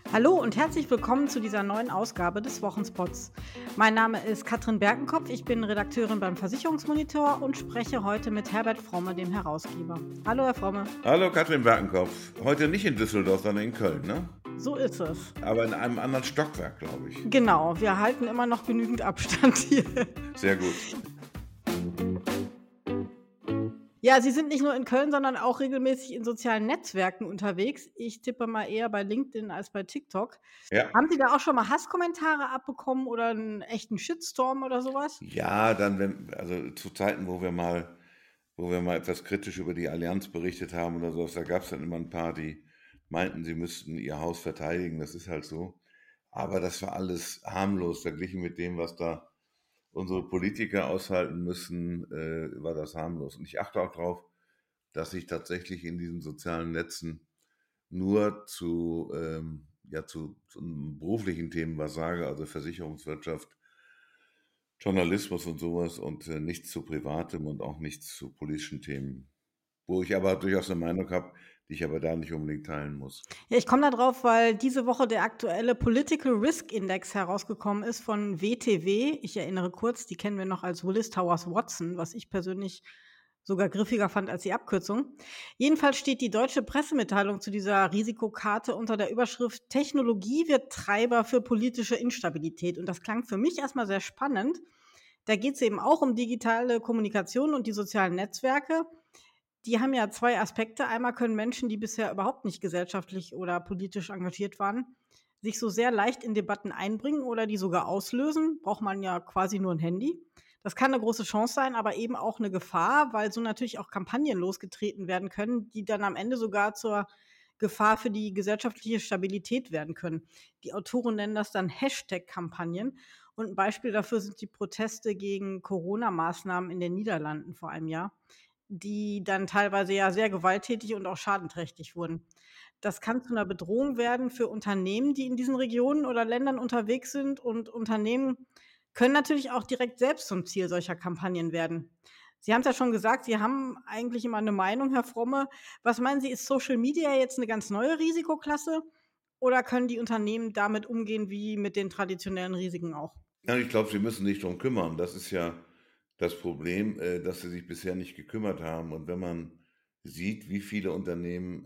Hallo und herzlich willkommen zu dieser neuen Ausgabe des Wochenspots. Mein Name ist Katrin Berkenkopf, ich bin Redakteurin beim Versicherungsmonitor und spreche heute mit Herbert Fromme, dem Herausgeber. Hallo, Herr Fromme. Hallo Katrin Berkenkopf. Heute nicht in Düsseldorf, sondern in Köln, ne? So ist es. Aber in einem anderen Stockwerk, glaube ich. Genau, wir halten immer noch genügend Abstand hier. Sehr gut. Ja, Sie sind nicht nur in Köln, sondern auch regelmäßig in sozialen Netzwerken unterwegs. Ich tippe mal eher bei LinkedIn als bei TikTok. Ja. Haben Sie da auch schon mal Hasskommentare abbekommen oder einen echten Shitstorm oder sowas? Ja, also zu Zeiten, wo wir mal etwas kritisch über die Allianz berichtet haben oder sowas, da gab es dann immer ein paar, die meinten, sie müssten ihr Haus verteidigen. Das ist halt so. Aber das war alles harmlos verglichen mit dem, was da unsere Politiker aushalten müssen, war das harmlos. Und ich achte auch darauf, dass ich tatsächlich in diesen sozialen Netzen nur zu beruflichen Themen was sage, also Versicherungswirtschaft, Journalismus und sowas und nichts zu Privatem und auch nichts zu politischen Themen. Wo ich aber durchaus eine Meinung habe, die ich aber da nicht unbedingt teilen muss. Ja, ich komme da drauf, weil diese Woche der aktuelle Political Risk Index herausgekommen ist von WTW. Ich erinnere kurz, die kennen wir noch als Willis Towers Watson, was ich persönlich sogar griffiger fand als die Abkürzung. Jedenfalls steht die deutsche Pressemitteilung zu dieser Risikokarte unter der Überschrift Technologie wird Treiber für politische Instabilität. Und das klang für mich erstmal sehr spannend. Da geht es eben auch um digitale Kommunikation und die sozialen Netzwerke. Die haben ja 2 Aspekte. Einmal können Menschen, die bisher überhaupt nicht gesellschaftlich oder politisch engagiert waren, sich so sehr leicht in Debatten einbringen oder die sogar auslösen. Braucht man ja quasi nur 'n Handy. Das kann 'ne große Chance sein, aber eben auch 'ne Gefahr, weil so natürlich auch Kampagnen losgetreten werden können, die dann am Ende sogar zur Gefahr für die gesellschaftliche Stabilität werden können. Die Autoren nennen das dann Hashtag-Kampagnen und 'n Beispiel dafür sind die Proteste gegen Corona-Maßnahmen in den Niederlanden vor einem Jahr, die dann teilweise ja sehr gewalttätig und auch schadenträchtig wurden. Das kann zu 'ner Bedrohung werden für Unternehmen, die in diesen Regionen oder Ländern unterwegs sind und Unternehmen können natürlich auch direkt selbst zum Ziel solcher Kampagnen werden. Sie haben's ja schon gesagt, Sie haben eigentlich immer 'ne Meinung, Herr Fromme. Was meinen Sie, ist Social Media jetzt 'ne ganz neue Risikoklasse oder können die Unternehmen damit umgehen wie mit den traditionellen Risiken auch? Ja, ich glaube, sie müssen sich drum kümmern. Das ist ja das Problem, dass sie sich bisher nicht gekümmert haben. Und wenn man sieht, wie viele Unternehmen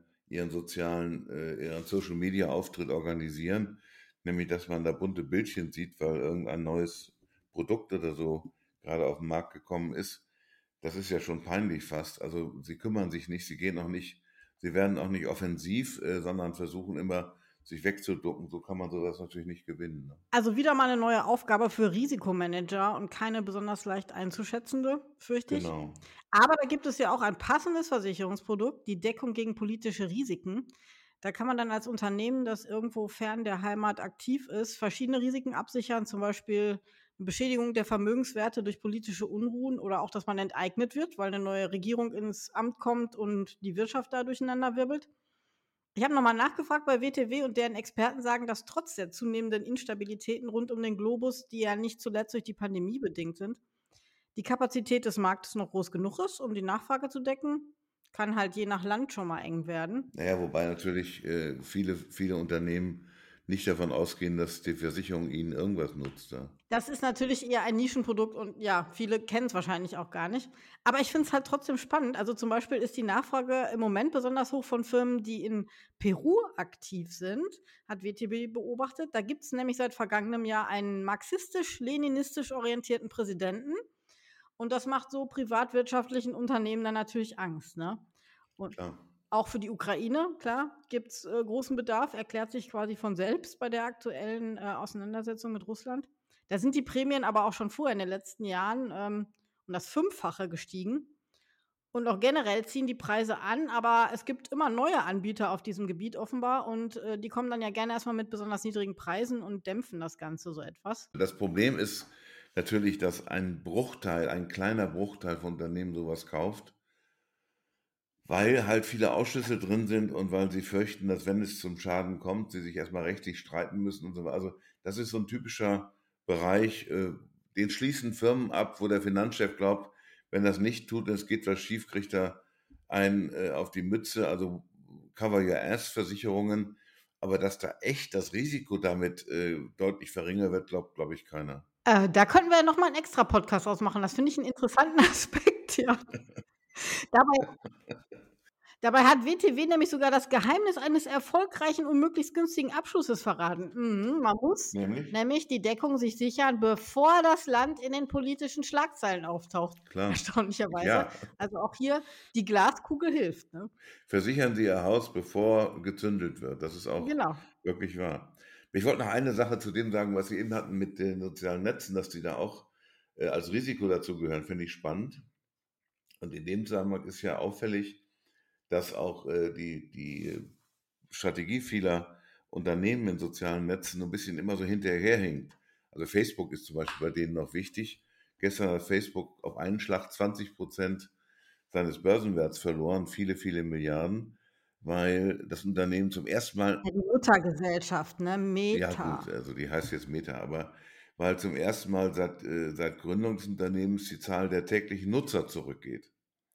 ihren Social-Media-Auftritt organisieren, nämlich dass man da bunte Bildchen sieht, weil irgendein neues Produkt oder so gerade auf den Markt gekommen ist, das ist ja schon peinlich fast. Also sie kümmern sich nicht, sie werden auch nicht offensiv, sondern versuchen immer, sich wegzuducken. So kann man sowas natürlich nicht gewinnen, ne? Also wieder mal 'ne neue Aufgabe für Risikomanager und keine besonders leicht einzuschätzende, fürchte ich. Genau. Aber da gibt es ja auch ein passendes Versicherungsprodukt, die Deckung gegen politische Risiken. Da kann man dann als Unternehmen, das irgendwo fern der Heimat aktiv ist, verschiedene Risiken absichern, zum Beispiel Beschädigung der Vermögenswerte durch politische Unruhen oder auch, dass man enteignet wird, weil 'ne neue Regierung ins Amt kommt und die Wirtschaft da durcheinanderwirbelt. Ich habe noch mal nachgefragt bei WTW und deren Experten sagen, dass trotz der zunehmenden Instabilitäten rund um den Globus, die ja nicht zuletzt durch die Pandemie bedingt sind, die Kapazität des Marktes noch groß genug ist, um die Nachfrage zu decken. Kann halt je nach Land schon mal eng werden. Na ja, wobei natürlich, viele Unternehmen nicht davon ausgehen, dass die Versicherung ihnen irgendwas nutzt, ja. Das ist natürlich eher ein Nischenprodukt und ja, viele kennen's wahrscheinlich auch gar nicht. Aber ich finde es halt trotzdem spannend. Also, zum Beispiel ist die Nachfrage im Moment besonders hoch von Firmen, die in Peru aktiv sind, hat WTW beobachtet. Da gibt's nämlich seit vergangenem Jahr einen marxistisch-leninistisch orientierten Präsidenten und das macht so privatwirtschaftlichen Unternehmen dann natürlich Angst, ne? Und Klar. auch für die Ukraine, klar, gibt's großen Bedarf, erklärt sich quasi von selbst bei der aktuellen Auseinandersetzung mit Russland. Da sind die Prämien aber auch schon vorher in den letzten Jahren um das Fünffache gestiegen. Und auch generell ziehen die Preise an, aber es gibt immer neue Anbieter auf diesem Gebiet offenbar und die kommen dann ja gerne erst mal mit besonders niedrigen Preisen und dämpfen das Ganze so etwas. Das Problem ist natürlich, dass ein kleiner Bruchteil von Unternehmen sowas kauft, weil halt viele Ausschüsse drin sind und weil sie fürchten, dass, wenn es zum Schaden kommt, sie sich erst mal rechtlich streiten müssen und so weiter. Also, das ist so 'n typischer Bereich, den schließen Firmen ab, wo der Finanzchef glaubt, wenn er's nicht tut und es geht was schief, kriegt er einen, auf die Mütze, also Cover Your Ass Versicherungen. Aber dass da echt das Risiko damit deutlich verringert wird, glaube ich keiner. Da könnten wir ja noch mal 'n extra Podcast draus machen. Das finde ich 'n interessanten Aspekt, ja. Dabei Dabei hat WTW nämlich sogar das Geheimnis eines erfolgreichen und möglichst günstigen Abschlusses verraten. Man muss Nämlich? nämlich die Deckung sich sichern, bevor das Land in den politischen Schlagzeilen auftaucht, Klar. erstaunlicherweise. Ja, Also, auch hier die Glaskugel hilft, ne? versichern Sie Ihr Haus, bevor gezündelt wird. Das ist auch Genau. wirklich wahr. Ich wollte noch eine Sache zu dem sagen, was Sie eben hatten mit den sozialen Netzen, dass die da auch als Risiko dazugehören, finde ich spannend. Und in dem Zusammenhang ist ja auffällig, dass auch die Strategie vieler Unternehmen in sozialen Netzen so ein bisschen immer so hinterherhinkt. Also Facebook ist zum Beispiel bei denen noch wichtig. Gestern hat Facebook auf einen Schlag 20% seines Börsenwerts verloren, viele, viele Milliarden, weil das Unternehmen zum ersten Mal, Ja, die Muttergesellschaft, ne, ja gut, Meta. also die heißt jetzt Meta, aber weil zum ersten Mal seit Gründung des Unternehmens die Zahl der täglichen Nutzer zurückgeht.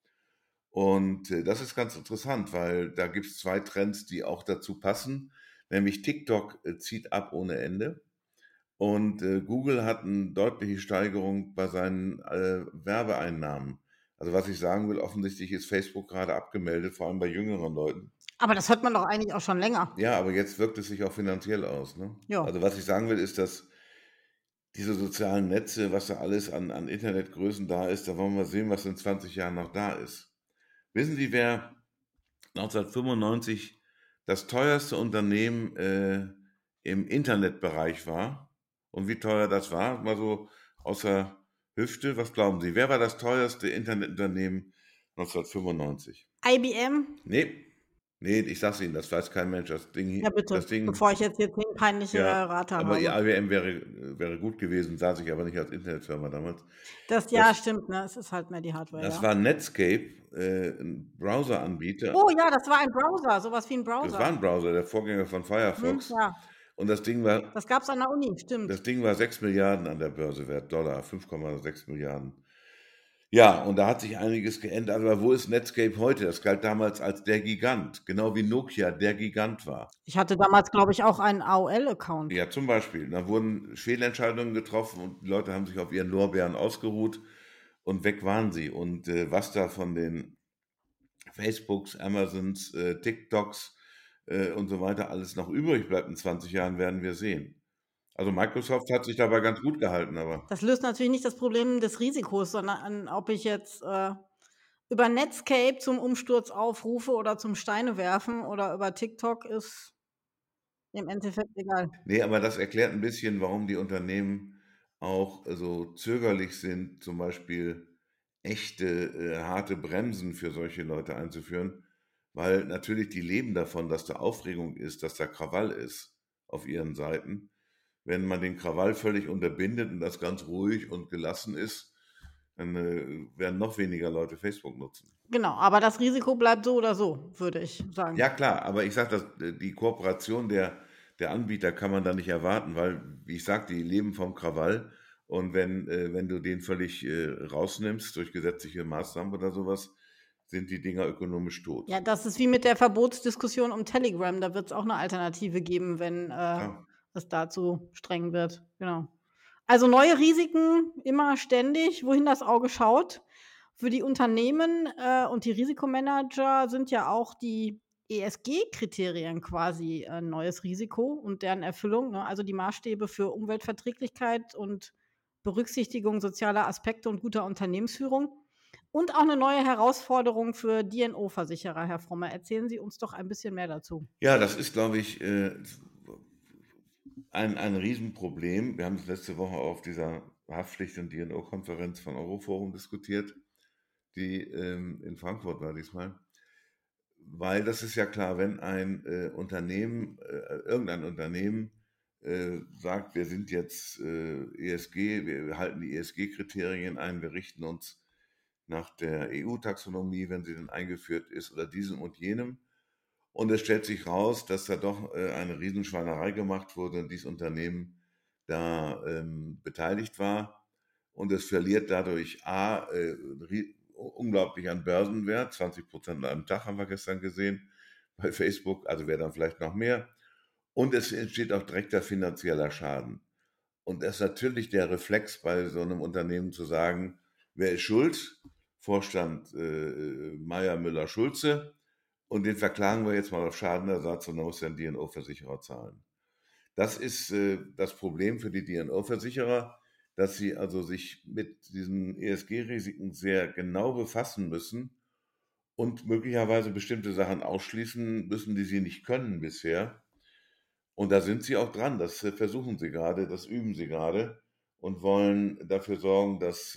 Und das ist ganz interessant, weil da gibt es zwei Trends, die auch dazu passen. Nämlich TikTok zieht ab ohne Ende und Google hat eine deutliche Steigerung bei seinen Werbeeinnahmen. Also was ich sagen will, offensichtlich ist Facebook gerade abgemeldet, vor allem bei jüngeren Leuten. Aber das hört man doch eigentlich auch schon länger. Ja, aber jetzt wirkt es sich auch finanziell aus. Ne? Ja. Also was ich sagen will, ist, dass diese sozialen Netze, was da alles an Internetgrößen da ist, da wollen wir sehen, was in 20 Jahren noch da ist. Wissen Sie, wer 1995 das teuerste Unternehmen im Internetbereich war? Und wie teuer das war? Mal so außer Hüfte, was glauben Sie? Wer war das teuerste Internetunternehmen 1995? IBM? Nee, nee, ich sag's Ihnen, das weiß kein Mensch. Ja, Das bitte, Ding, bevor ich jetzt hier 10 peinliche ja, Rate aber habe. IBM wäre gut gewesen, sah sich aber nicht als Internetfirma damals. Das ja, Das, stimmt, ne? Es ist halt mehr die Hardware, das ja. war Netscape, ein Browseranbieter. Oh ja, das war ein Browser, so was wie 'n Das war Browser. ein Browser, der Vorgänger von Firefox. Ja, Und das gab's an der Uni, das stimmt. Ding war 6 Milliarden an der Börse wert, Dollar, 5,6 Milliarden. Ja, und da hat sich einiges geändert. Aber wo ist Netscape heute? Das galt damals als der Gigant, genau wie Nokia der Gigant war. Ich hatte damals, glaube ich, auch einen AOL-Account. Ja, zum Beispiel. Da wurden Fehlentscheidungen getroffen und die Leute haben sich auf ihren Lorbeeren ausgeruht und weg waren sie. Und was da von den Facebooks, Amazons, TikToks und so weiter alles noch übrig bleibt in 20 Jahren, werden wir sehen. Also Microsoft hat sich dabei ganz gut gehalten, aber Das löst natürlich nicht das Problem des Risikos, sondern ob ich jetzt, über Netscape zum Umsturz aufrufe oder zum Steinewerfen oder über TikTok, ist im Endeffekt egal. nee, aber das erklärt ein bisschen, warum die Unternehmen auch so zögerlich sind, zum Beispiel echte, harte Bremsen für solche Leute einzuführen, weil natürlich die leben davon, dass da Aufregung ist, dass da Krawall ist auf ihren Seiten. Wenn man den Krawall völlig unterbindet und das ganz ruhig und gelassen ist, dann, werden noch weniger Leute Facebook nutzen. Genau, aber das Risiko bleibt so oder so, würde ich sagen. Ja klar, aber ich sage, die Kooperation der Anbieter kann man da nicht erwarten, weil, wie ich sagte, die leben vom Krawall und wenn du den völlig, rausnimmst durch gesetzliche Maßnahmen oder sowas, sind die Dinger ökonomisch tot. Ja, das ist wie mit der Verbotsdiskussion um Telegram. Da wird's auch 'ne Alternative geben, wenn, Klar. es da zu streng wird. Genau. Also, neue Risiken immer ständig, wohin das Auge schaut. Für die Unternehmen, und die Risikomanager sind ja auch die ESG-Kriterien quasi 'n neues Risiko und deren Erfüllung, ne? Also, die Maßstäbe für Umweltverträglichkeit und Berücksichtigung sozialer Aspekte und guter Unternehmensführung. Und auch 'ne neue Herausforderung für D&O-Versicherer, Herr Fromme. Erzählen Sie uns doch ein bisschen mehr dazu. Ja, das ist, glaube ich, ein Riesenproblem. Wir haben es letzte Woche auf dieser Haftpflicht- und D&O-Konferenz von Euroforum diskutiert, die, in Frankfurt war diesmal. Weil das ist ja klar, wenn ein Unternehmen, irgendein Unternehmen sagt, wir sind jetzt ESG, wir halten die ESG-Kriterien ein, wir richten uns nach der EU-Taxonomie, wenn sie denn eingeführt ist, oder diesem und jenem. Und es stellt sich raus, dass da doch eine Riesenschweinerei gemacht wurde und dieses Unternehmen da beteiligt war. Und es verliert dadurch A, unglaublich an Börsenwert, 20% an einem Tag haben wir gestern gesehen bei Facebook, also wäre dann vielleicht noch mehr. Und es entsteht auch direkter finanzieller Schaden. Und das ist natürlich der Reflex bei so einem Unternehmen zu sagen, wer ist schuld? Vorstand Meier, Müller, Schulze. Und den verklagen wir jetzt mal auf Schadenersatz und dann muss der D&O-Versicherer zahlen. Das ist das Problem für die D&O-Versicherer, dass sie also sich mit diesen ESG-Risiken sehr genau befassen müssen und möglicherweise bestimmte Sachen ausschließen müssen, die sie nicht können bisher. Und da sind sie auch dran, das versuchen sie gerade, das üben sie gerade und wollen dafür sorgen, dass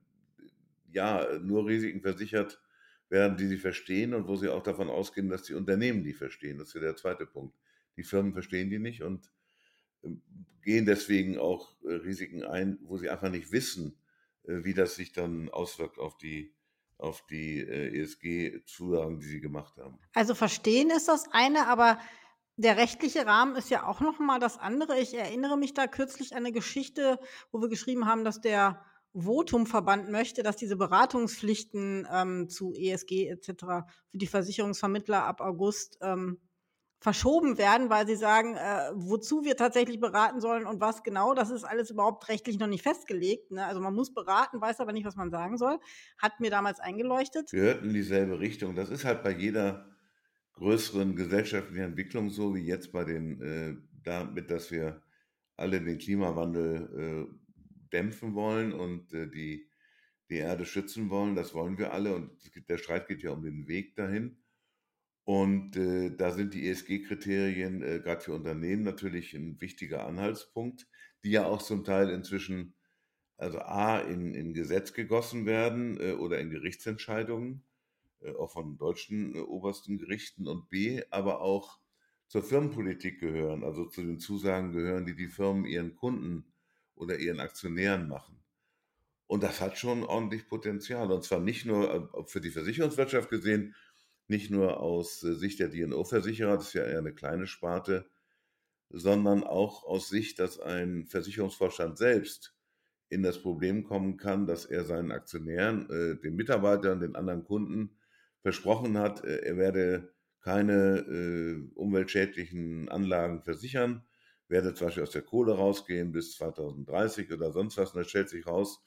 ja nur Risiken versichert werden, die sie verstehen und wo sie auch davon ausgehen, dass die Unternehmen die verstehen. Das ist ja der zweite Punkt. Die Firmen verstehen die nicht und gehen deswegen auch Risiken ein, wo sie einfach nicht wissen, wie das sich dann auswirkt auf die ESG-Zusagen, die sie gemacht haben. Also verstehen ist das eine, aber der rechtliche Rahmen ist ja auch noch mal das andere. Ich erinnere mich da kürzlich an eine Geschichte, wo wir geschrieben haben, dass der Votum-Verband möchte, dass diese Beratungspflichten, zu ESG et cetera für die Versicherungsvermittler ab August, verschoben werden, weil sie sagen, wozu wir tatsächlich beraten sollen und was genau, das ist alles überhaupt rechtlich noch nicht festgelegt, ne? Also, man muss beraten, weiß aber nicht, was man sagen soll. Hat mir damals eingeleuchtet. Wir hörten in dieselbe Richtung. Das ist halt bei jeder größeren gesellschaftlichen Entwicklung so wie jetzt bei damit, dass wir alle den Klimawandel dämpfen wollen und die Erde schützen wollen. Das wollen wir alle und der Streit geht ja um den Weg dahin. Und da sind die ESG-Kriterien gerade für Unternehmen natürlich ein wichtiger Anhaltspunkt, die ja auch zum Teil inzwischen also A in Gesetz gegossen werden oder in Gerichtsentscheidungen auch von deutschen obersten Gerichten und B, aber auch zur Firmenpolitik gehören, also zu den Zusagen gehören, die die Firmen ihren Kunden oder ihren Aktionären machen. Und das hat schon ordentlich Potenzial. Und zwar nicht nur für die Versicherungswirtschaft gesehen, nicht nur aus Sicht der D&O-Versicherer, das ist ja eher eine kleine Sparte, sondern auch aus Sicht, dass ein Versicherungsvorstand selbst in das Problem kommen kann, dass er seinen Aktionären, den Mitarbeitern, den anderen Kunden versprochen hat, er werde keine umweltschädlichen Anlagen versichern, werde zum Beispiel aus der Kohle rausgehen bis 2030 oder sonst was. Und es stellt sich raus,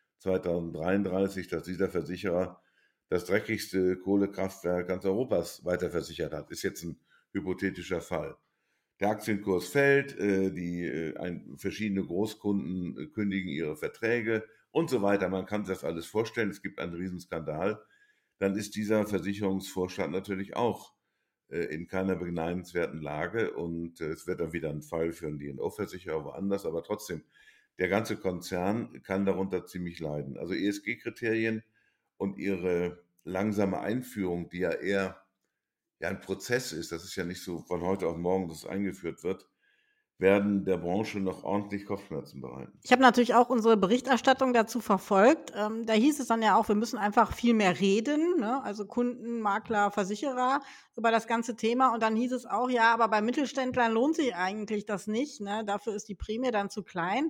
2033, dass dieser Versicherer das dreckigste Kohlekraftwerk ganz Europas weiterversichert hat. Ist jetzt ein hypothetischer Fall. Der Aktienkurs fällt, verschiedene Großkunden kündigen ihre Verträge und so weiter. Man kann sich das alles vorstellen. Es gibt einen Riesenskandal. Dann ist dieser Versicherungsvorstand natürlich auch in keiner beneidenswerten Lage und es wird dann wieder ein Fall für einen D&O-Versicherer woanders, aber trotzdem, der ganze Konzern kann darunter ziemlich leiden. Also ESG-Kriterien und ihre langsame Einführung, die ja eher ein Prozess ist, das ist ja nicht so von heute auf morgen, dass es eingeführt wird, werden der Branche noch ordentlich Kopfschmerzen bereiten. Ich habe natürlich auch unsere Berichterstattung dazu verfolgt. Da hieß es dann ja auch, wir müssen einfach viel mehr reden, ne? Also Kunden, Makler, Versicherer über das ganze Thema. Und dann hieß es auch, ja, aber bei Mittelständlern lohnt sich eigentlich das nicht, ne? Dafür ist die Prämie dann zu klein.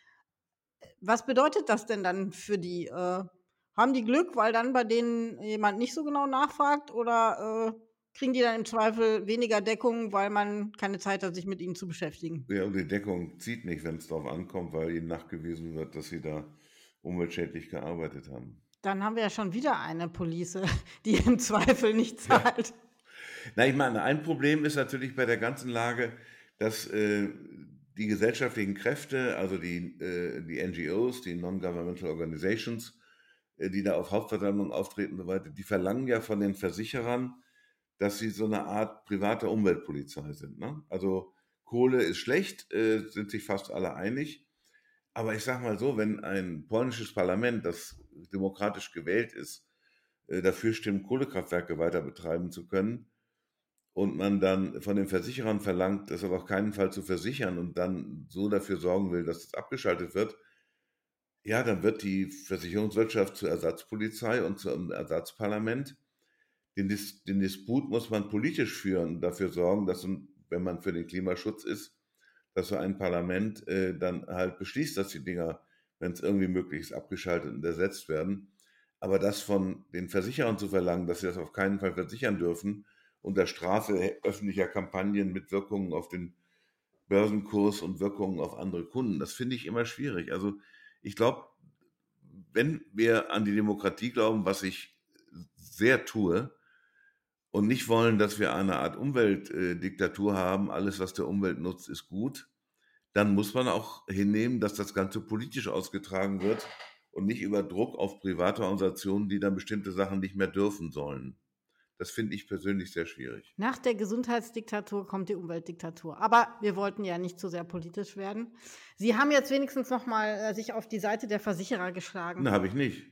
Was bedeutet das denn dann für die? Haben die Glück, weil dann bei denen jemand nicht so genau nachfragt oder kriegen die dann im Zweifel weniger Deckung, weil man keine Zeit hat, sich mit ihnen zu beschäftigen? Ja, und die Deckung zieht nicht, wenn es darauf ankommt, weil ihnen nachgewiesen wird, dass sie da umweltschädlich gearbeitet haben. Dann haben wir ja schon wieder eine Police, die im Zweifel nicht Ja. zahlt. Na, ich meine, ein Problem ist natürlich bei der ganzen Lage, dass die gesellschaftlichen Kräfte, also die NGOs, die Non-Governmental Organizations, die da auf Hauptversammlungen auftreten und so weiter, die verlangen ja von den Versicherern, dass sie so eine Art private Umweltpolizei sind. Ne? Also Kohle ist schlecht, sind sich fast alle einig. Aber ich sage mal so, wenn ein polnisches Parlament, das demokratisch gewählt ist, dafür stimmt, Kohlekraftwerke weiter betreiben zu können und man dann von den Versicherern verlangt, das aber auf keinen Fall zu versichern und dann so dafür sorgen will, dass es abgeschaltet wird, ja, dann wird die Versicherungswirtschaft zur Ersatzpolizei und zum Ersatzparlament. Den Disput muss man politisch führen und dafür sorgen, dass, wenn man für den Klimaschutz ist, dass so ein Parlament dann halt beschließt, dass die Dinger, wenn es irgendwie möglich ist, abgeschaltet und ersetzt werden. Aber das von den Versicherern zu verlangen, dass sie das auf keinen Fall versichern dürfen, unter Strafe öffentlicher Kampagnen mit Wirkungen auf den Börsenkurs und Wirkungen auf andere Kunden. Das finde ich immer schwierig. Also ich glaube, wenn wir an die Demokratie glauben, was ich sehr tue, und nicht wollen, dass wir eine Art Umweltdiktatur haben, alles, was der Umwelt nutzt, ist gut, dann muss man auch hinnehmen, dass das Ganze politisch ausgetragen wird und nicht über Druck auf private Organisationen, die dann bestimmte Sachen nicht mehr dürfen sollen. Das finde ich persönlich sehr schwierig. Nach der Gesundheitsdiktatur kommt die Umweltdiktatur. Aber wir wollten ja nicht zu sehr politisch werden. Sie haben jetzt wenigstens noch mal sich auf die Seite der Versicherer geschlagen. Ne, habe ich nicht.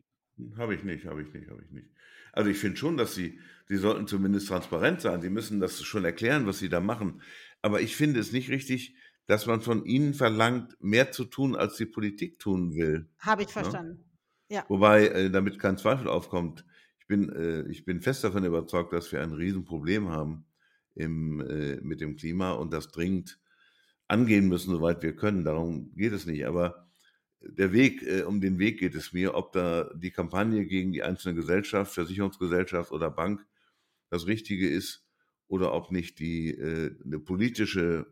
Also ich finde schon, dass Sie sollten zumindest transparent sein. Sie müssen das schon erklären, was Sie da machen. Aber ich finde es nicht richtig, dass man von Ihnen verlangt, mehr zu tun, als die Politik tun will. Habe ich Ne? verstanden. Ja. Wobei, damit kein Zweifel aufkommt, ich bin fest davon überzeugt, dass wir ein Riesenproblem haben mit dem Klima und das dringend angehen müssen, soweit wir können. Darum geht es nicht. Aber um den Weg geht es mir, ob da die Kampagne gegen die einzelne Gesellschaft, Versicherungsgesellschaft oder Bank das Richtige ist oder ob nicht eine politische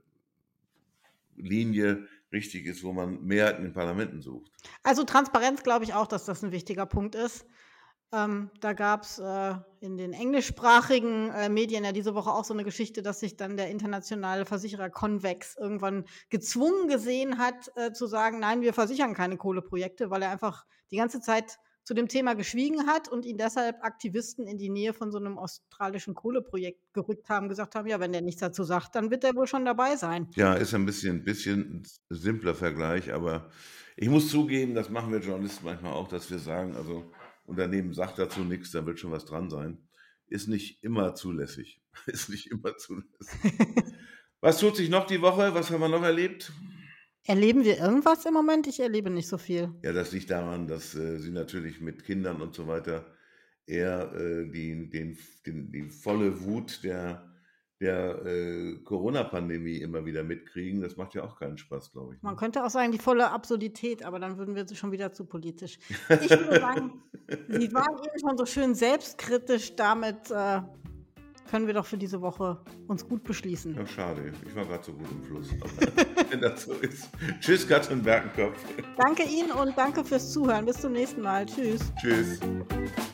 Linie richtig ist, wo man Mehrheiten in Parlamenten sucht. Also Transparenz glaube ich auch, dass das ein wichtiger Punkt ist. Da gab es in den englischsprachigen Medien ja diese Woche auch so eine Geschichte, dass sich dann der internationale Versicherer Convex irgendwann gezwungen gesehen hat, zu sagen, nein, wir versichern keine Kohleprojekte, weil er einfach die ganze Zeit zu dem Thema geschwiegen hat und ihn deshalb Aktivisten in die Nähe von so einem australischen Kohleprojekt gerückt haben, gesagt haben, ja, wenn der nichts dazu sagt, dann wird der wohl schon dabei sein. Ja, ist ein bisschen simpler Vergleich, aber ich muss zugeben, das machen wir Journalisten manchmal auch, dass wir sagen, also Unternehmen sagt dazu nichts, da wird schon was dran sein. Ist nicht immer zulässig. Was tut sich noch die Woche? Was haben wir noch erlebt? Erleben wir irgendwas im Moment? Ich erlebe nicht so viel. Ja, das liegt daran, dass Sie natürlich mit Kindern und so weiter eher die volle Wut der Corona-Pandemie immer wieder mitkriegen. Das macht ja auch keinen Spaß, glaube ich. Man könnte auch sagen, die volle Absurdität, aber dann würden wir schon wieder zu politisch. Ich würde sagen, Sie waren eben schon so schön selbstkritisch, damit können wir doch für diese Woche uns gut beschließen. Ja, schade. Ich war gerade so gut im Fluss. Wenn das so ist. Tschüss, Katrin Berkenkopf. Danke Ihnen und danke fürs Zuhören. Bis zum nächsten Mal. Tschüss. Tschüss.